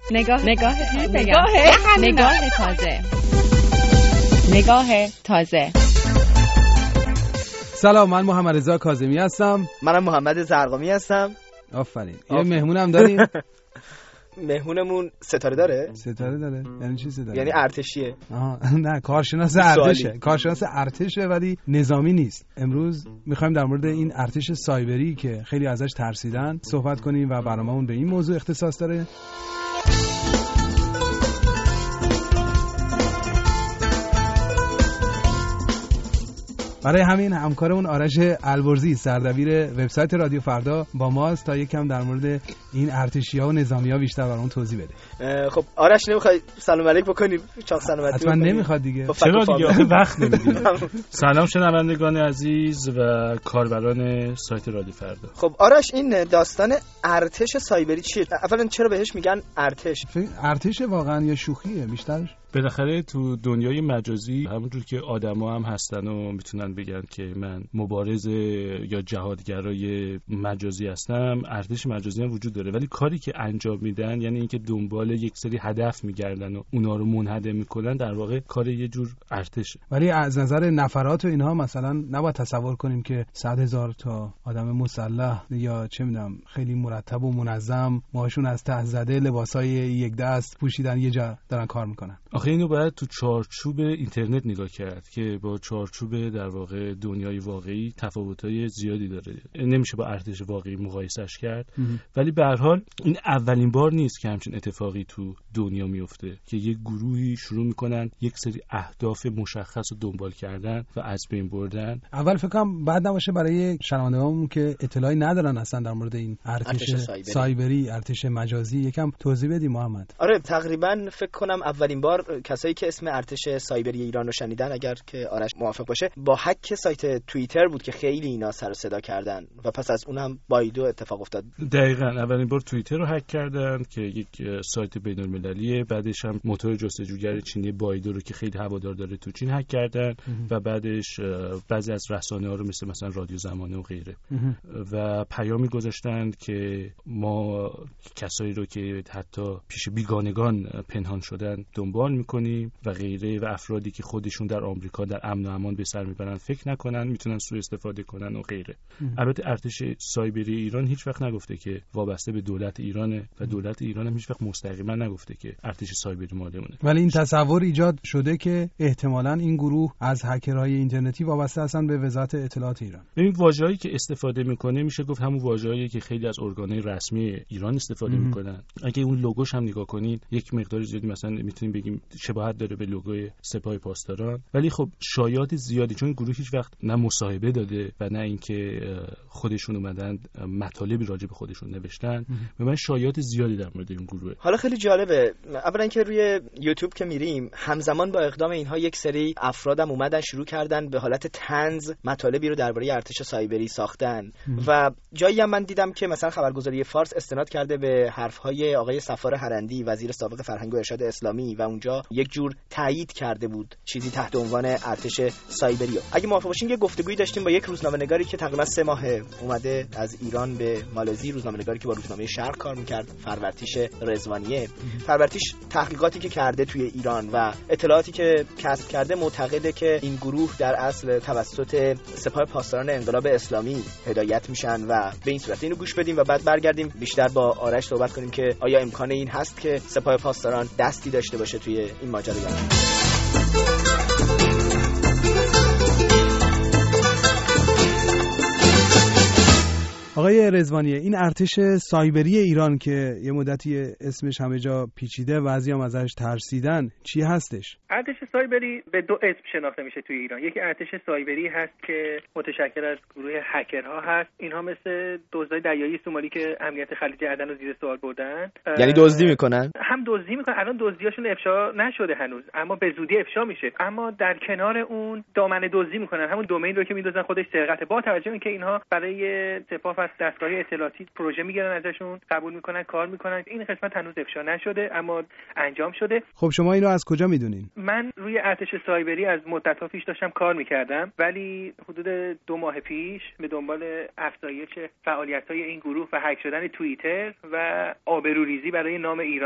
نگاه تازه. سلام، من محمد رضا کاظمی هستم. منم محمد زرقامی هستم. آفرین. یه مهمونم داریم. مهمونمون ستاره داره؟ ستاره داره؟ یعنی چی ستاره؟ یعنی ارتشیه. نه، کارشناس ارتشه. کارشناس ارتشه ولی نظامی نیست. امروز میخوایم در مورد این ارتش سایبری که خیلی ازش ترسیدن صحبت کنیم و برنامه‌مون به این موضوع اختصاص داره. برای همین همکارمون آرش البرزی سردبیر وبسایت رادیو فردا با ماست تا یکم در مورد این ارتشی‌ها و نظامی‌ها بیشتر برامون توضیح بده. خب آرش نمیخوای سلام علیک بکنیم؟ چاق سلامتی حتما نمیخواد دیگه. چرا دیگه وقت نمیدیم. سلام شنوندگان عزیز و کاربران سایت رادیو فردا. خب آرش، این داستان ارتش سایبری چیه؟ اولا چرا بهش میگن ارتش؟ ارتش واقعا یا شوخیه بیشترش؟ بالاخره تو دنیای مجازی همونجور که آدما هم هستن و میتونن بگن که من مبارز یا جهادگرای مجازی هستم، ارتش مجازی هم وجود داره، ولی کاری که انجام میدن یعنی اینکه دنبال یک سری هدف میگردن و اونا رو منهدم میکنن، در واقع کار یه جور ارتشه. ولی از نظر نفرات و اینها مثلا نباید تصور کنیم که 100,000 تا آدم مسلح یا چه میدونم خیلی مرتب و منظم ماشون از ته زده لباسای یک دست پوشیدن یه جا دارن کار میکنن. آخه اینو باید تو چارچوب اینترنت نگاه کرد که با چارچوب در واقع دنیای واقعی تفاوت‌های زیادی داره، نمیشه با ارتش واقعی مقایسش کرد. ولی به هر حال این اولین بار نیست که همچین اتفاقی تو دنیا میفته که یک گروهی شروع میکنن یک سری اهداف مشخص رو دنبال کردن و از بین بردن. اول فکر کنم بعد نباشه برای شنوندگانمون که اطلاعی ندارن اصلا در مورد این ارتش سایبری، ارتش مجازی، یکم توضیح بدی محمد. آره، تقریبا فکر کنم اولین بار کسایی که اسم ارتش سایبری ایران رو شنیدن، اگر که آرش موافق باشه، با هک سایت توییتر بود که خیلی اینا سر و صدا کردن و پس از اون هم بایدو اتفاق افتاد. دقیقاً اولین بار توییتر رو هک کردن که یک سایت بین‌المللیه، بعدش هم موتور جستجوگر چینی بایدو رو که خیلی هوادار داره تو چین هک کردن و بعدش بعضی از رسانه‌ها رو مثلا رادیو زمانه و غیره و پیامی گذاشتن که ما کسایی رو که حتی پیش بیگانگان پنهان شدن دنبال میکنیم و غیره و افرادی که خودشون در آمریکا در امن و امان به سر میبرن فکر نکنن میتونن سوء استفاده کنن و غیره. البته ارتش سایبری ایران هیچ وقت نگفته که وابسته به دولت ایرانه و دولت ایران هم هیچ وقت مستقیما نگفته که ارتش سایبری مال اونه. ولی این تصور ایجاد شده که احتمالاً این گروه از هکرهای اینترنتی وابسته هستن به وزارت اطلاعات ایران. این واژه‌ای که استفاده میکنه میشه گفت همون واژه‌ای که خیلی از ارگان‌های رسمی ایران استفاده میکنن. اگه اون لوگوش هم نگاه کنید یک مقدار زیادی مثلا میتونیم بگیم شباهت داره به لوگوی سپاه پاسداران، ولی خب شایعات زیادی، چون گروه هیچ وقت نه مصاحبه داده و نه اینکه خودشون اومدن مطالبی راجع به خودشون نوشتن، به من شایعات زیادی در مورد این گروه. حالا خیلی جالبه، اولا که روی یوتیوب که میریم همزمان با اقدام اینها یک سری افرادم اومدن شروع کردن به حالت طنز مطالبی رو درباره ارتش سایبری ساختن و جایی هم من دیدم که مثلا خبرگزاری فارس استناد کرده به حرف‌های آقای صفار هرندی، وزیر سابق فرهنگ و ارشاد اسلامی، و اونجا یک جور تایید کرده بود چیزی تحت عنوان ارتش سایبری. اگه موافق باشین یه گفتگویی داشتیم با یک روزنامه‌نگاری که تقریبا 3 ماه اومده از ایران به مالزی، روزنامه‌نگاری که با روزنامه شرق کار می‌کرد، فرورتیش رضوانیه. فرورتیش تحقیقاتی که کرده توی ایران و اطلاعاتی که کسب کرده معتقده که این گروه در اصل توسط سپاه پاسداران انقلاب اسلامی هدایت میشن و به این صورت. اینو گوش بدیم و بعد برگردیم بیشتر با آرش صحبت کنیم که آیا امکان این هست که سپاه پاسداران دستی داشته باشه توی این ماجرا یا نه. آقای رضوانی، این ارتش سایبری ایران که یه مدتی اسمش همه جا پیچیده و بعضی هم ازش ترسیدن، چی هستش؟ ارتش سایبری به 2 اسم شناخته میشه توی ایران. یکی ارتش سایبری هست که متشکل از گروه هکرها هست. اینها مثل دزدای دریایی سومالی که امنیت خلیج عدن رو زیر سوال بردن. یعنی دزدی میکنن؟ هم دزدی میکنن. الان دزدیاشون افشا نشده هنوز، اما به زودی افشا میشه. اما در کنار اون دامنه دزدی میکنن، همون دومین رو که میدوزن خودش سرقته، با توجه به اینکه اینها برای سپاه از دستگاه اطلاعاتی پروژه میگیرن ازشون، قبول میکنن، کار میکنن. این قسمت هنوز افشا نشده اما انجام شده. خب شما اینو از کجا میدونین؟ من روی ارتش سایبری از مدت‌ها پیش داشتم کار میکردم، ولی حدود 2 ماه پیش به دنبال افزایش فعالیت‌های این گروه و هک شدن توییتر و آبروریزی برای نام ایران و اینکه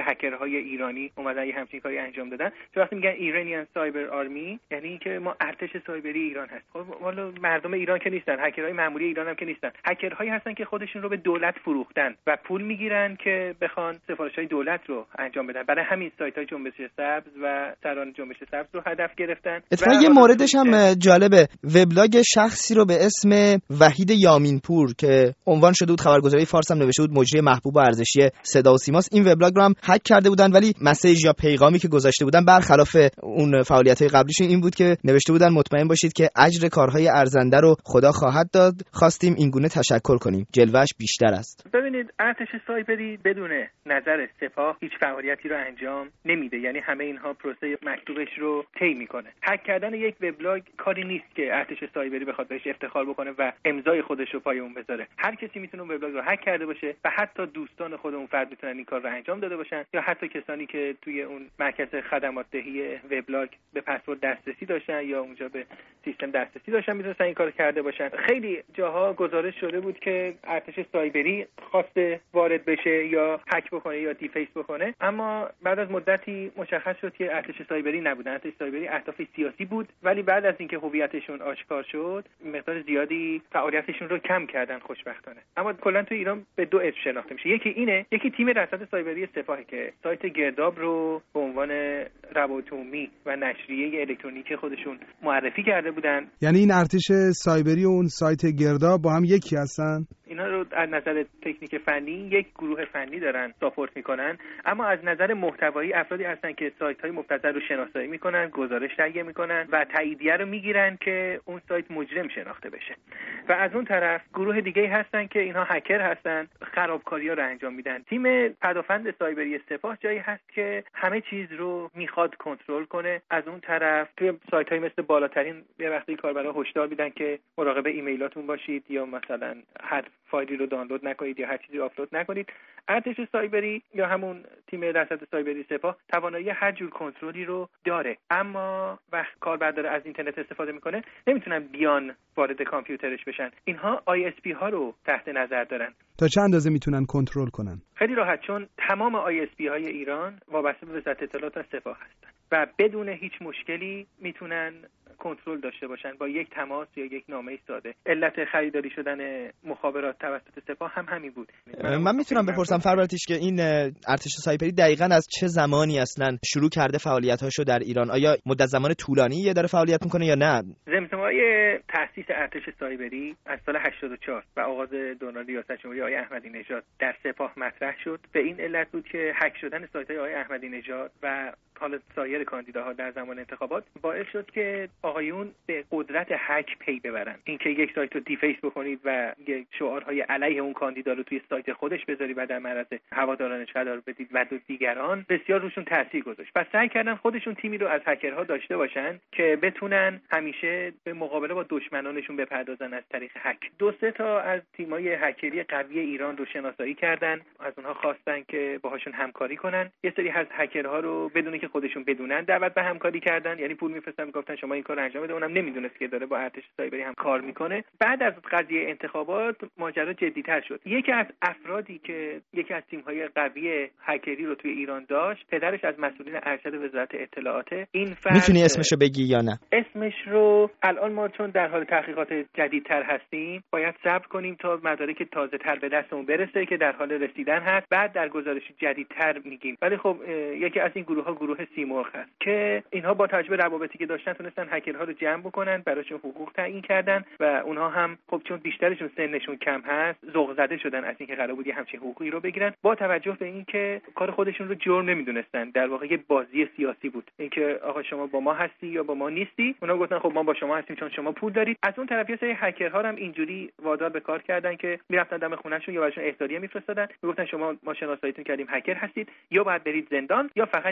هکرهای ایرانی اومدن یه همچین کاری انجام دادن. تو وقتی میگن ایرانیان سایبر آرمی یعنی که ما ارتش سایبری ایران هست. خب والا مردم ایران که نیستن، هکرهای معمولی ایران هم که نیستن. هکرهایی هستن که خودشون رو به دولت فروختن و پول میگیرن که بخوان سفارش‌های دولت رو انجام بدن. برای همین سایت‌های جنبش سبز و سران جنبش سبز رو هدف گرفتن. اتفاقا یه موردش هم جالبه، وبلاگ شخصی رو به اسم وحید یامینپور که عنوان شده بود خبرگزاری فارس هم نوشته بود مجری محبوب و ارزشی صدا و سیماست، این وبلاگ رو هم هک کرده بودن، ولی مسیج یا پیغامی که گذاشته بودن برخلاف اون فعالیت‌های قبلیشون این بود که نوشته بودن مطمئن باشید که اجر کارهای ارزنده رو خدا خواهد داد، خواستیم این گونه تشکر کنیم، جلوه‌اش بیشتر است. ببینید ارتش سایبری بدون نظر سپاه هیچ فعالیتی رو انجام نمیده، یعنی همه اینها پروسه مکتوبش رو طی میکنه. هک کردن یک وبلاگ کاری نیست که ارتش سایبری بخواد بهش افتخار بکنه و امضای خودش رو پای اون بذاره. هر کسی میتونه اون وبلاگ رو هک کرده باشه و حتی دوستان خود اون فرد میتونن این کار رو انجام داده باشن، یا حتی کسانی که توی اون مرکز خدمات دهی وبلاگ به پسورد دسترسی داشتن یا اونجا به سیستم دسترسی داشتن میتونن این کارو کرده باشن. خیلی جاها گزارش شده بود که ارتش سایبری خواسته وارد بشه یا هک بکنه یا دیفیس بکنه، اما بعد از مدتی مشخص شد که ارتش سایبری نبودن. ارتش سایبری اهداف سیاسی بود، ولی بعد از اینکه هویتشون آشکار شد مقدار زیادی فعالیتشون رو کم کردن خوشبختانه. اما کلا تو ایران به دو اسم شناخته میشه، یکی اینه، یکی تیم رصد سایبری سپاه که سایت گرداب رو به عنوان روابط عمومی و نشریه الکترونیکی خودشون معرفی کرده بودن. یعنی این ارتش سایبری و اون سایت گرداب با هم یکی هستن؟ اینا رو از نظر تکنیک فنی یک گروه فنی دارن ساپورت میکنن، اما از نظر محتوایی افرادی هستن که سایت های مبتذل رو شناسایی میکنن، گزارش تهیه میکنن و تاییدیه رو میگیرن که اون سایت مجرم شناخته بشه. و از اون طرف گروه دیگه هستن که اینها هکر هستن، خرابکاری‌ها رو انجام میدن. تیم پدافند سایبری سپاه جایی هست که همه چیز رو میخواد کنترل کنه. از اون طرف توی سایت‌های مثل بالاترین یه وقتی کاربرا هشدار میدن که مراقب ایمیلاتون باشید یا مثلا هر فایلی رو دانلود نکنید یا هر چیزی رو آپلود نکنید. ارتش سایبری یا همون تیم رصد سایبری سپاه توانایی هر جور کنترلی رو داره، اما وقت کاربر داره از اینترنت استفاده میکنه نمیتونن بیان وارد کامپیوترش بشن. اینها ISP ها رو تحت نظر دارن. تا چه اندازه میتونن کنترل کنن؟ خیلی راحت، چون تمام ISP های ایران وابسته به وزارت اطلاعات و سپاه هستن و بدون هیچ مشکلی میتونن کنترل داشته باشن با یک تماس یا یک نامه ساده. علت خریداری شدن مخابرات توسط سپاه هم همین بود. من میتونم بپرسم فربرتیش که این ارتش سایبری دقیقاً از چه زمانی اصلا شروع کرده فعالیت‌هاشو در ایران؟ آیا مدت زمان طولانی داره فعالیت میکنه یا نه؟ زمزمه‌های تأسیس ارتش سایبری از سال 84 و آغاز دوران ریاست جمهوری آقای احمدی نژاد در سپاه مطرح شد. به این علت بود که هک شدن سایت‌های آقای احمدی نژاد و حالا سایر کاندیداها در زمان انتخابات باعث شد که آقایون به قدرت هک پی ببرن. اینکه یک سایت رو دیفیس بکنید و یک شعارهای علیه اون کاندیدا رو توی سایت خودش بذاری و در معرض هوادارانش قرار بدید و دیگران، بسیار روشون تاثیر گذاشت. پس سعی کردن خودشون تیمی رو از هکرها داشته باشن که بتونن همیشه به مقابله با دشمنانشون بپردازن از طریق هک. 2-3 تا از تیم‌های هکری قوی ایران رو شناسایی کردن، از اونها خواستن که باهاشون همکاری کنن. یه سری از هکرها رو بدون که خودشون بدونن دعوت به همکاری کردن، یعنی پول می‌فرستن میگفتن شما این کارو انجام بده. اونم نمیدونست که داره با ارتش سایبری هم کار میکنه. بعد از قضیه انتخابات ماجرا جدی‌تر شد. یکی از افرادی که یکی از تیم‌های قوی هکری رو توی ایران داشت، پدرش از مسئولین ارشد وزارت اطلاعات. این فرد میتونی اسمشو بگی یا نه؟ اسمش رو الان ما چون در حال تحقیقات جدیدتر هستیم باید صبر کنیم تا مدارک تازه‌تر به دستمون برسه که در حال رسیدن هست، بعد در گزارش جدیدتر میگیم. ولی خب یکی از این گروه‌ها گروه سیمرغ هست که اینها با توجه به روابطی که داشتن تونستن هکرها رو جمع بکنن، براشون حقوق تعیین کردن و اونها هم خب چون بیشترشون سنشون کم هست ذوق زده شدن از اینکه قرار بود یه همچین حقوقی رو بگیرن، با توجه به اینکه کار خودشون رو جرم نمیدونستن. در واقع یه بازی سیاسی بود، اینکه آقا شما با ما هستی یا با ما نیستی. اونا گفتن خب ما با شما هستیم چون شما پول دارید. از اون طرف یه سری هکرها هم اینجوری وادار به کار کردن که میرفتن دم خونه‌شون یا براشون احضاریه میفرستادن، میگفتن شما ما شناساییتون کردیم هکر هستید، یا باید برید زندان یا فقط یه راه داره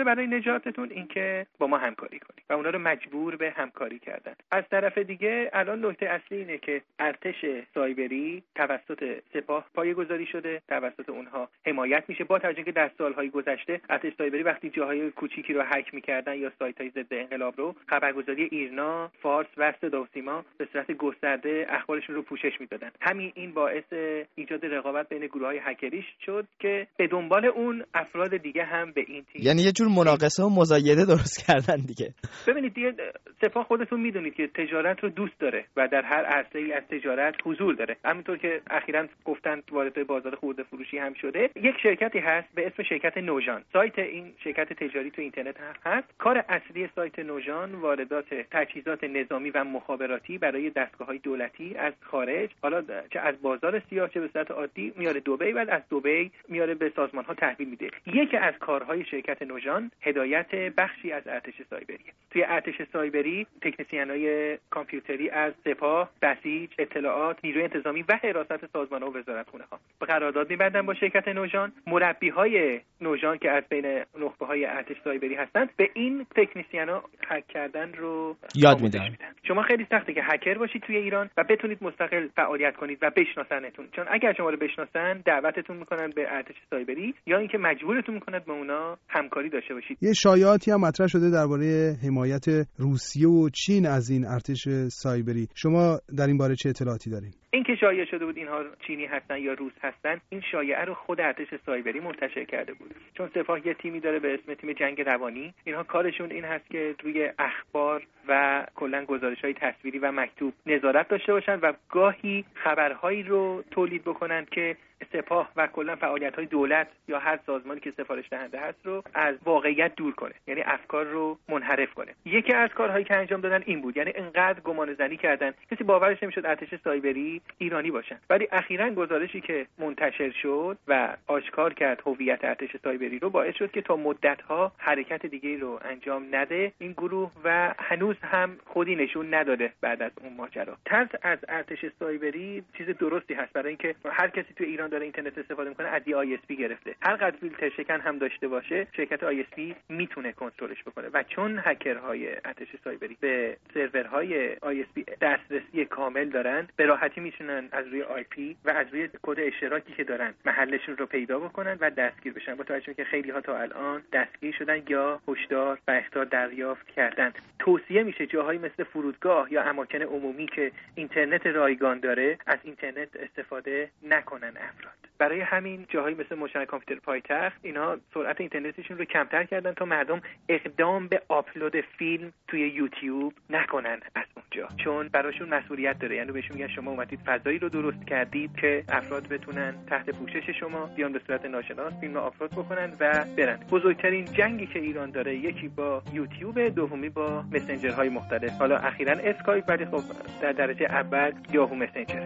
داره برای نجاتتون؟ اینکه با ما همکاری کنید و اونا رو مجبور به همکاری کردن. از طرف دیگه الان نکته اصلی اینه که ارتش سایبری توسط سپاه پایه‌گذاری شده، توسط اونها حمایت میشه، با توجه که در سالهای گذشته ارتش سایبری وقتی جاهای کوچیکی رو هک میکردن یا سایت‌های ضد انقلاب رو، خبرگزاری ایرنا، فارس و صدا و سیما به صورت گسترده اخبارشون رو پوشش میدادن. همین این باعث ایجاد رقابت بین گروه‌های هکری شد که به دنبال اون افراد دیگه هم به این تیم، یعنی یه جور مناقصه و مزایده درست کردن دیگه. ببینید دیگه سپاه خودتون میدونید که تجارت رو دوست داره و در هر عرصه‌ای از تجارت حضور داره. همینطور که اخیراً گفتن وارد بازار خرده فروشی هم شده. یک شرکتی هست به اسم شرکت نوژان. سایت این شرکت تجاری تو اینترنت هست. کار اصلی سایت نوژان واردات تجهیزات نظامی و مخابراتی برای دستگاه‌های دولتی از خارج، حالا چه از بازار سیاه چه به صورت عادی، میاره دبی، بعد از دبی میاره به سازمان‌ها تحویل میده. یکی از کارهای شرکت نوژان هدایت بخشی از ارتش سایبری. توی ارتش سایبری تکنسین‌های کامپیوتری از سپاه، بسیج، اطلاعات، نیروی انتظامی و حراست سازمان‌ها و وزارتخونه‌ها به قرارداد می‌بندن با شرکت نوژان. مربی‌های نوژان که از بین نخبه‌های ارتش سایبری هستند به این تکنسین‌ها هک کردن رو یاد میدن. شما خیلی سخته که هکر باشید توی ایران و بتونید مستقل فعالیت کنید و بشناسنتون، چون اگر شما رو بشناسن دعوتتون میکنن به ارتش سایبری یا اینکه مجبورتون میکنن با اونا همکاری داشته باشید. یه شایعاتی هم مطرح شده درباره حمایت روسیه و چین از این ارتش سایبری. شما در این باره چه اطلاعاتی دارین؟ این که شایعه شده بود اینها چینی هستن یا روس هستن، این شایعه رو خود ارتش سایبری منتشر کرده بود، چون سپاه یه تیمی داره به اسم تیم جنگ روانی. اینها کارشون این هست که روی اخبار و کلا گزارش‌های تصویری و مکتوب نظارت داشته باشن و گاهی خبرهایی رو تولید بکنن که سپاه و کلا فعالیت‌های دولت یا هر سازمانی که سفارش دهنده هست رو از واقعیت دور کنه، یعنی افکار رو منحرف کنه. یکی از کارهایی که انجام دادن این بود، یعنی انقدر گمانه‌زنی کردن کسی باورش نمی‌شد ارتش سایبری ایرانی باشن. ولی اخیراً گزارشی که منتشر شد و آشکار کرد هویت ارتش سایبری رو، باعث شد که تا مدت‌ها حرکت دیگه‌ای رو انجام نده این گروه و هنوز هم خودی نشون نداده بعد از اون ماجرا. ترس از ارتش سایبری چیز درستی هست، برای اینکه هر کسی تو ایران داره اینترنت استفاده میکنه از ISP گرفته، هر قدر فیلتر شکن هم داشته باشه شرکت ISP میتونه کنترلش بکنه و چون هکرهای ارتش سایبری به سرورهای ISP دسترسی کامل دارن، به راحتی میتونن از روی IP و از روی کد اشتراکی که دارن محلشون رو پیدا بکنن و دستگیر بشن، با توجه که خیلی ها تا الان دستگیر شدن یا هشدار و اخطار دریافت کردن. توصیه میشه جاهایی مثل فرودگاه یا اماکن عمومی که اینترنت رایگان داره از اینترنت استفاده نکنن افراد. برای همین جاهایی مثل مجتمع کامپیوتر پایتخت اینا سرعت اینترنتشون رو کمتر کردن تا مردم اقدام به آپلود فیلم توی یوتیوب نکنن از اونجا، چون براشون مسئولیت داره. یعنی بهشون میگن شما اومدید فضایی رو درست کردید که افراد بتونن تحت پوشش شما بیان به صورت ناشناس فیلم رو آپلود بکنن و برن. بزرگترین جنگی که ایران داره یکی با یوتیوب، دومی با مسنجرهای مختلف، حالا اخیراً اسکایپ، ولی خب در درجه اول یاهو مسنجر.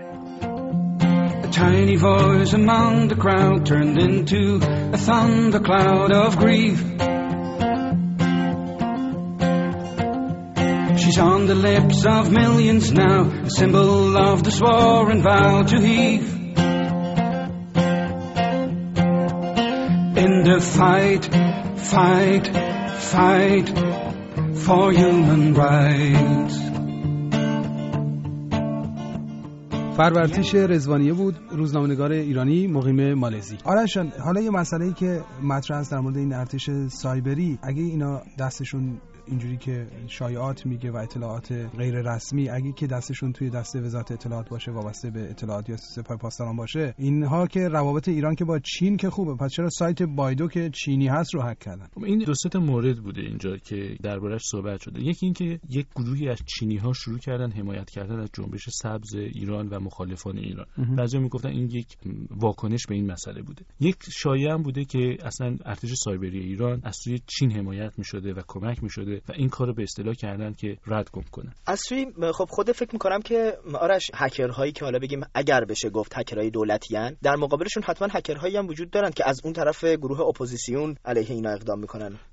A tiny voice among the crowd turned into a thundercloud of grief. She's on the lips of millions now, a symbol of the sworn vow to heave. In the fight, fight, fight for human rights. فرورتیش رضوانیه بود، روزنامه‌نگار ایرانی مقیم مالزی. آرش جان، حالا یه مسئله‌ای که مطرح است در مورد این ارتش سایبری، اگه اینا دستشون اینجوری که شایعات میگه و اطلاعات غیر رسمی، اگه که دستشون توی دست وزارت اطلاعات باشه، وابسته به اطلاعات یا سپاه پاسداران باشه، اینها که روابط ایران که با چین که خوبه، پس چرا سایت بایدو که چینی هست رو هک کردن؟ این دو سه تا مورد بوده اینجا که دربارش صحبت شده. یکی این که یک گروهی از چینی‌ها شروع کردن حمایت کردن از جنبش سبز ایران و مخالفان ایران. بعضیا میگفتن این یک واکنش به این مسئله بوده. یک شایعه هم بوده که اصلا ارتش سایبری ایران از سوی چین حمایت می‌شده و کمک می‌شده و این کارو به اصطلاح کردن که ردگم کنن. از سوی خب خود فکر می‌کنم که آرش هکرهایی که حالا بگیم اگر بشه گفت هکرهای دولتیان، در مقابلشون حتما هکرهایی هم وجود دارن که از اون طرف گروه اپوزیسیون علیه اینا اقدام میکنن.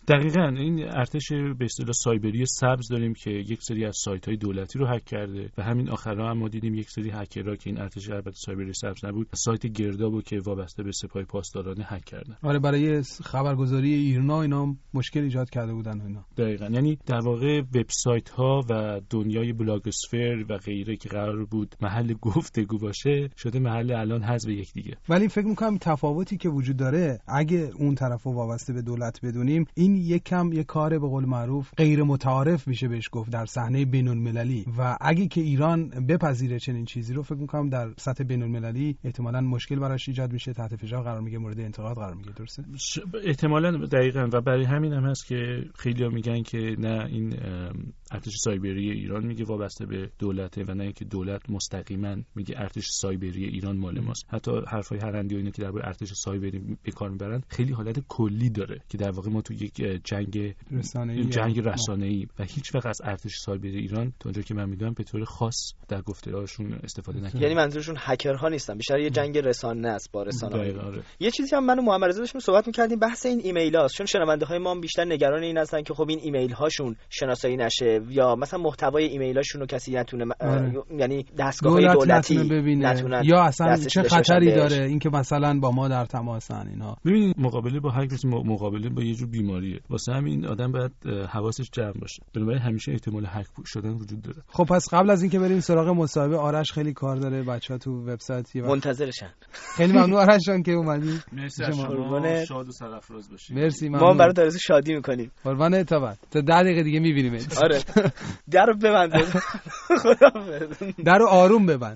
دقیقاً این ارتش به اصطلاح سایبری سبز داریم که یک سری از سایت‌های دولتی رو هک کرده و همین آخرا هم ما دیدیم یک سری هکرها که این ارتش البته سایبری سبز نبود، سایت گردابو که وابسته به سپاه پاسداران هک کردن. آره، برای خبرگزاری ایرنا اینا مشکل ایجاد کرده بودن و اینا. دقیقاً، یعنی در واقع وبسایت‌ها و دنیای بلاگسفر و غیره که قرار بود محل گفتگو باشه شده محل الان حذف یکدیگه. ولی فکر می‌کنم تفاوتی که وجود داره اگه اون طرفو وابسته به دولت بدونیم، این یک کار به قول معروف غیر متعارف میشه بهش گفت در صحنه بین‌المللی و اگه که ایران بپذیره چنین چیزی رو، فکر می‌کنم در سطح بین‌المللی احتمالاً مشکل براش ایجاد میشه، تحت فشار قرار میگیره، مورد انتقاد قرار میگیره. درسته؟ احتمالاً دقیقاً، و برای همین هم هست که خیلی‌ها میگن که نه این ارتش سایبری ایران میگه وابسته به دولته و نه اینکه دولت مستقیما میگه ارتش سایبری ایران مال ماست. حتی حرفای هرندی و اینا که درباره ارتش سایبری به کار میبرن خیلی حالت کلی داره که در واقع ما تو یک جنگ رسانه‌ای و هیچ وقت از ارتش سایبری ایران تا اونجا که من میدونم به طور خاص در گفته‌هاشون استفاده نکردن. یعنی منظورشون هکرها نیستن، بیشتر یه جنگ رسانه است با رسانه‌ها. آره. یه چیزی هم من و محمد رضا داشتیم صحبت می‌کردیم، بحث این ایمیل‌هاست، چون شنونده‌های ما هم بیشتر نگران این هستن که خب این ایمیل‌هاشون شناسایی نشه یا مثلا محتوای ایمیل‌هاشون رو کسی نتونه یعنی دستگاه‌های دولتی نتونن یا اصلا چه خطری داره اینکه مثلا با ما در تماسن اینا. ببینید مقابله با هک مقابله با یه جور بیماریه، واسه همین آدم باید حواسش جمع باشه. بنابراین همیشه احتمال هک شدن وجود داره. خب پس قبل از اینکه بریم سراغ مصاحبه، آرش خیلی کار داره، بچه‌ها تو وبسایت منتظرشن. خیلی ممنون آرش جان که اومدی. مرسی شما، شاد و سرافراز باشید. مرسی، ما برای درس شادی می‌کنیم. قربان اتابت. تا 10 دقیقه دیگه می‌بینیمت. آره. درو ببند. خداحافظ. درو آروم ببند.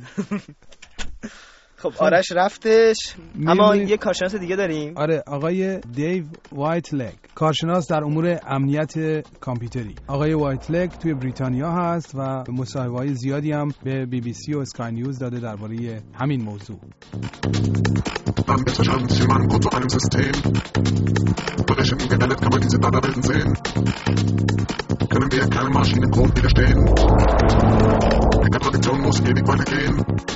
خب آرش رفتش، اما یه کارشناس دیگه داریم. آره، آقای دیو وایتلگ، کارشناس در امور امنیت کامپیوتری. آقای وایتلگ توی بریتانیا هست و مصاحبه‌های زیادی هم به BBC و اسکای نیوز داده درباره همین موضوع. Dann bitte schauen Sie mal kurz auf einem System. Brechen wir damit, kann man diese Donnerwelten sehen. Können wir keinem Maschinencode widerstehen. Die Tradition muss ewig weitergehen.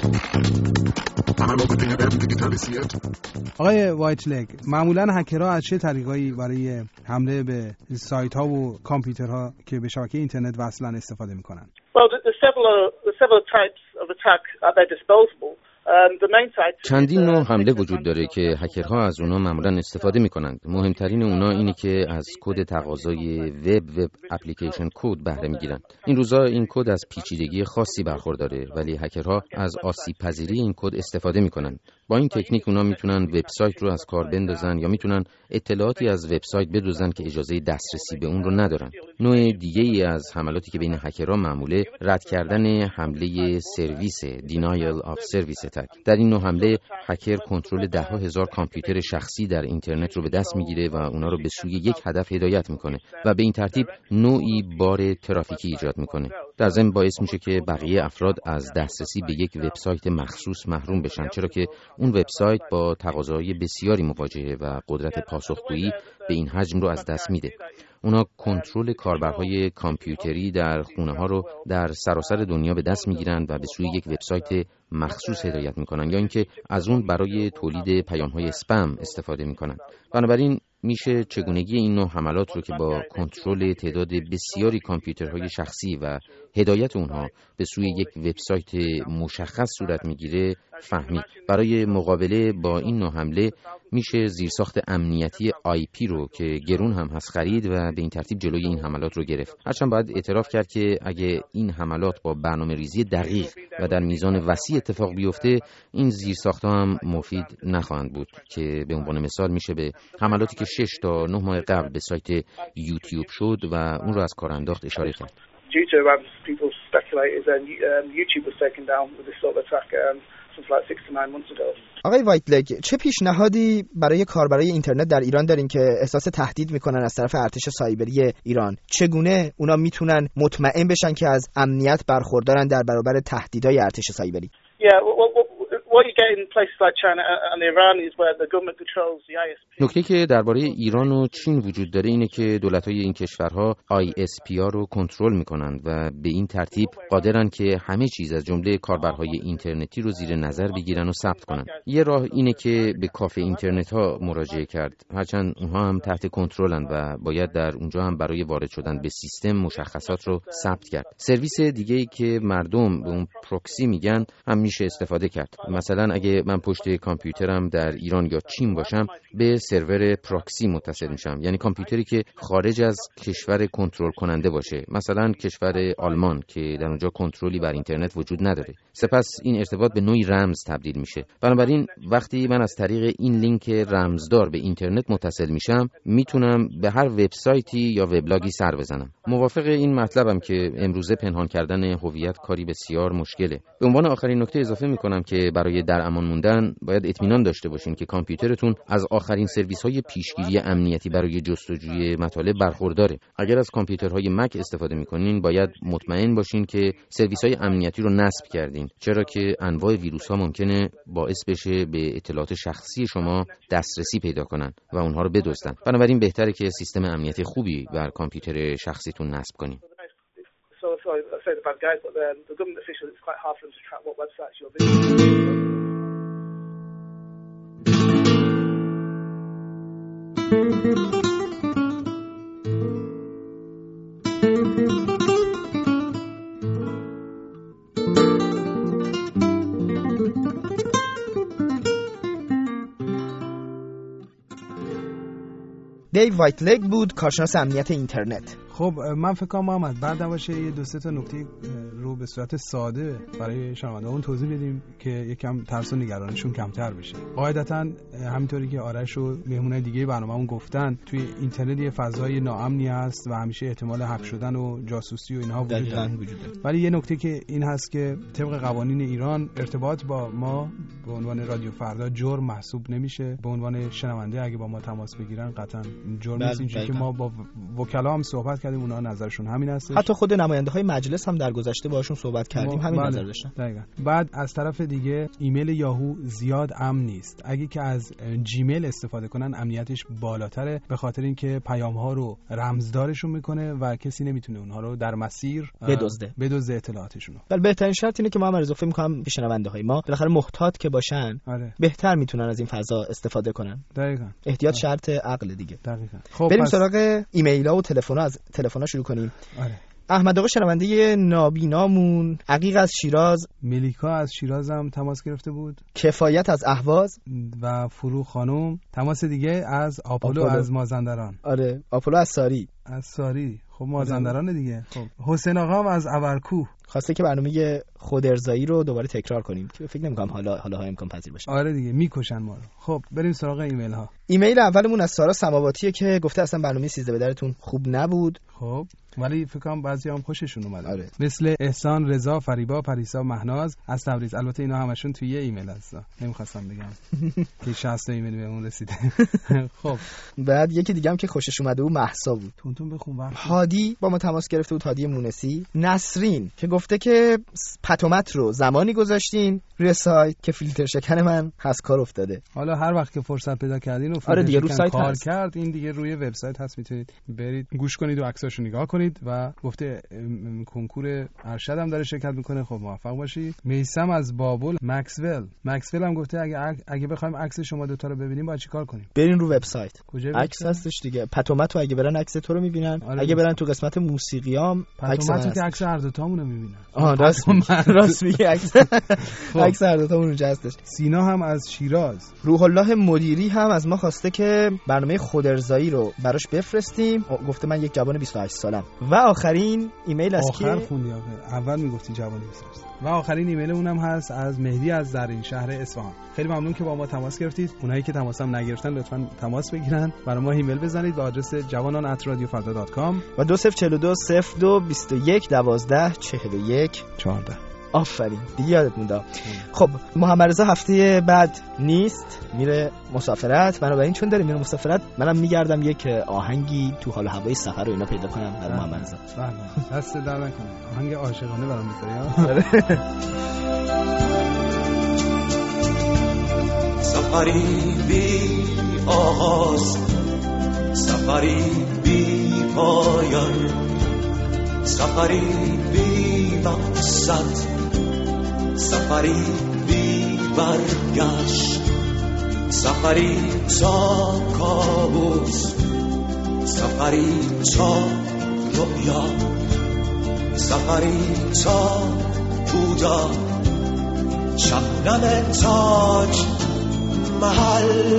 Analoge Dinge werden digitalisiert. آقای وایتلگ، معمولاً هکرها از چه طریقایی برای حمله به سایت‌ها و کامپیوترها که به شبکه اینترنت وصلن استفاده می‌کنن؟ Well, the several types of attack are they disposable. چندین نوع حمله وجود داره که هکرها از اونا معمولا استفاده میکنند. مهمترین اونا اینه که از کد تقاضای وب اپلیکیشن کد بهره میگیرند. این روزا این کد از پیچیدگی خاصی برخورداره، ولی هکرها از آسیب پذیری این کد استفاده میکنن. با این تکنیک اونا میتونن وبسایت رو از کار بندازن یا میتونن اطلاعاتی از وبسایت بدزدن که اجازه دسترسی به اون رو ندارن. نوع دیگه ای از حملاتی که بین هکرها معموله رد کردن حمله سرویس denial of service attack. در این نوع حمله هکر کنترل ده‌ها هزار کامپیوتر شخصی در اینترنت رو به دست میگیره و اونا رو به سوی یک هدف هدایت میکنه و به این ترتیب نوعی بار ترافیکی ایجاد میکنه. در ضمن باعث میشه که بقیه افراد از دسترسی به یک وبسایت مخصوص محروم بشن، چرا که اون وبسایت با تقاضاهای بسیاری مواجهه و قدرت پاسخگویی به این حجم رو از دست میده. اونا کنترل کاربرهای کامپیوتری در خونه ها رو در سراسر دنیا به دست میگیرند و به سوی یک وبسایت مخصوص هدایت میکنن یا اینکه از اون برای تولید پیام‌های اسپم استفاده میکنن. بنابراین میشه چگونگی این نوع حملات رو که با کنترل تعداد بسیاری کامپیوترهای شخصی و هدایت اونها به سوی یک وبسایت مشخص صورت میگیره فهمید. برای مقابله با این نوع حمله میشه زیرساخت امنیتی IP رو که گرون هم هست خرید و به این ترتیب جلوی این حملات رو گرفت. هرچند باید اعتراف کرد که اگه این حملات با برنامه‌ریزی دقیق و در میزان وسیع اتفاق بیفته، این زیرساخت‌ها هم مفید نخواهند بود که به عنوان مثال میشه به حملاتی که 6 تا 9 ماه قبل به سایت یوتیوب شد و اون رو از کار انداخت اشاره کرد. آقای وایتلگ، چه پیشنهادی برای کاربرای اینترنت در ایران دارین که احساس تهدید میکنن از طرف ارتش سایبری ایران؟ چگونه اونا میتونن مطمئن بشن که از امنیت برخوردارن در برابر تهدیدهای ارتش سایبری؟ what you get in places like China and Iran is where the government controls the ISP. نکته که درباره ایران و چین وجود داره اینه که دولت‌های این کشورها ISP‌ها رو کنترل می‌کنند و به این ترتیب قادرن که همه چیز از جمله کاربرهای اینترنتی رو زیر نظر بگیرن و ثبت کنن. یه راه اینه که به کافه اینترنت‌ها مراجعه کرد، هرچند اونها هم تحت کنترلن و باید در اونجا هم برای وارد شدن به سیستم مشخصات رو ثبت کرد. سرویس دیگه‌ای که مردم به اون پروکسی میگن هم میشه استفاده کرد. مثلا اگه من پشت کامپیوترم در ایران یا چین باشم به سرور پروکسی متصل میشم، یعنی کامپیوتری که خارج از کشور کنترل کننده باشه، مثلا کشور آلمان که در اونجا کنترلی بر اینترنت وجود نداره. سپس این ارتباط به نوعی رمز تبدیل میشه. بنابراین وقتی من از طریق این لینک رمزدار به اینترنت متصل میشم میتونم به هر وبسایتی یا وبلاگی سر بزنم. موافق این مطلبم که امروزه پنهان کردن هویت کاری بسیار مشکله. به عنوان آخرین نکته اضافه میکنم که برای در امان موندن باید اطمینان داشته باشین که کامپیوترتون از آخرین سرویس‌های پیشگیری امنیتی برای جستجوی مطالب برخورداره. اگر از کامپیوترهای مک استفاده میکنین باید مطمئن باشین که سرویس‌های امنیتی رو نصب کردین، چرا که انواع ویروس‌ها ممکنه باعث بشه به اطلاعات شخصی شما دسترسی پیدا کنن و اونها رو بدزدن. بنابراین بهتره که سیستم امنیتی خوبی بر کامپیوتر شخصیتون نصب کنین. Sorry, I say the bad guys, but the government officials, it's quite hard for them to track what websites you're visiting. دیو وایتلگ بود، کارشناس امنیت اینترنت. خب من فکر کنم محمد بعد نباشه یه دو سه تا نکته رو به صورت ساده برای شنوندگان توضیح بدیم که یکم ترس و نگرانیشون کمتر بشه. قاعدتاً همینطوری که آرش و مهمونای دیگه برنامه‌مون گفتن توی اینترنت یه فضای ناامنی هست و همیشه احتمال هک شدن و جاسوسی و اینها وجود داره. ولی یه نکته که این هست که طبق قوانین ایران ارتباط با ما به عنوان رادیو فردا جرم محسوب نمیشه. به عنوان شنونده اگه با ما تماس بگیرن قطعاً جرم نیست، اینجوری که ما با وکلا هم صحبت کردیم اونا نظرشون همین هست. حتی خود نماینده‌های مجلس هم در گذشته باهاشون صحبت کردیم همین نظر داشتن. دقیقاً. بعد از طرف دیگه ایمیل یاهو زیاد امن نیست. اگه که از جیمیل استفاده کنن امنیتش بالاتره، به خاطر اینکه پیام‌ها رو رمزدارشون میکنه و کسی نمیتونه اونها رو در مسیر بدزده اطلاعاتشون. ولی بهترین شرط اینه که ما هم اضافه می‌کنم به شنونده‌های ما بالاخره محتاط که باشن بهتر میتونن از این فضا استفاده کنن. دقیقاً. احتیاط شرط عقل دیگه. دقیقاً. خب بریم سراغ ایمیل‌ها و تلفن‌ها. از تلفن‌ها شروع کنیم. احمد آقا شنونده نابینامون، عقیق از شیراز، ملیکا از شیراز هم تماس گرفته بود، کفایت از احواز و فروغ خانم. تماس دیگه از آپولو از مازندران. آره آپولو از ساری. خب مازندران دیگه. خب حسین آقا هم از ابرکوه خواسته که برنامه خود ارضایی رو دوباره تکرار کنیم که فکر نمی‌کنم حالا امکان پذیر باشه. آره دیگه میکشن ما رو. خب بریم سراغ ایمیل ها. ایمیل اولمون از سارا سماواتیه که گفته اصلا برنامه 13 به درتون خوب نبود. خب ولی فکر کنم بعضی هم خوششون اومد. مثل احسان، رضا، فریبا، پریسا، مهناز از تبریز. البته اینا همشون توی یه ایمیل هستن، نمی‌خواستم بگم که 60 ایمیل بهمون رسیده. خب بعد یکی دیگه هم که خوشش اومده بود مهسا بود. تونتون بخون. هادی با ما تماس گرفته بود، هادی مونسی. نسرین که گفته که پتومت رو زمانی گذاشتین روی سایت که فیلتر شکن من هست کار افتاده. حالا هر وقت که فرصت پیدا کردین و آره دیگه رو سایت کار کرد، این دیگه روی وبسایت هست، میتونید برید گوش کنید و عکساشو نگاه کنید. و گفته کنکور ارشد هم داره شرکت میکنه. خب موفق باشی. میثم از بابل. مکسول هم گفته اگه بخوایم عکس شما دوتا رو ببینیم باید چیکار کنیم؟ برین رو وبسایت، عکس هستش دیگه. پتومت رو اگه برن عکس تو رو میبینن. اگه برن تو قسمت موسیقیام پتومت که عکس هر دو تامون رو میبینن. راست میگی عکس هر دو تامون اونجا هستش. سینا هم از شیراز. روح الله مدیری هم از ما خواسته که برنامه خود ارضایی رو براش بفرستیم. گفته من یک جوان 28 سالم. و آخرین ایمیل از آخر خوندی آخه اول میگفتی جوانی بفرست. و آخرین ایمیل اونم هست از مهدی از زرین شهر اصفهان. خیلی ممنون که با ما تماس گرفتید. اونایی که تماس هم نگرفتن لطفاً تماس بگیرن، برای ما ایمیل بزنید به آدرس javanan@radiofarda.com و 2042 02 21 12 41 14. آفرین دیگه یادت مونده. خب محمد رضا هفته بعد نیست، میره مسافرت. بنابراین چون داره میره مسافرت منم میگردم یک آهنگی تو حال هوای سفر رو اینا پیدا کنم برای محمد رضا. دست در نکنه. آهنگ عاشقانه برام میذاری ها. سفری بی آغاز، سفری بی پایان، سفری بی مقصد، سفری بی برگشت، سفری تا کابوس، سفری تا رؤیا، سفری تا بودا، شبنم تاج محل،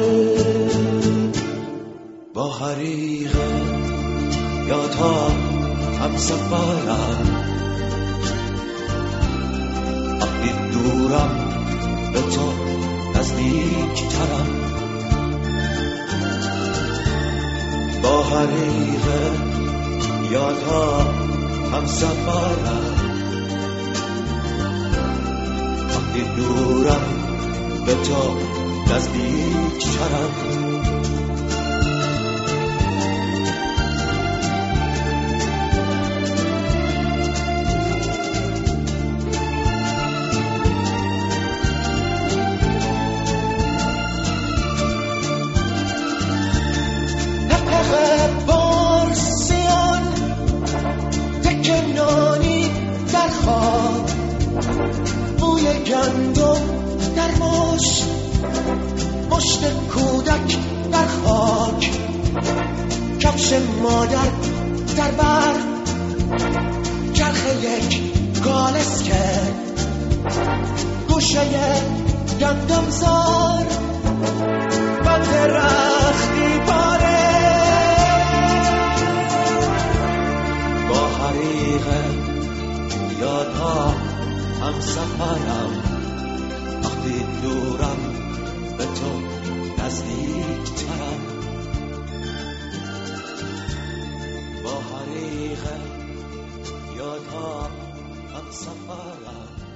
با حریق یا تا هم سفرم، وقتی دورم به تو نزدیک ترم، با حریق یا تا هم سفرم، وقتی دورم به تو نزدیک ترم. گندم در مشت کودک در خاک، کفش مادر در بر، چرخ یک گالسکه، گوشه گندم زار، بند رختی پاره، با حریق یادها هم سفرم، وقتی دورم به تو نزدیک ترم، با حریق یادها هم سفرم.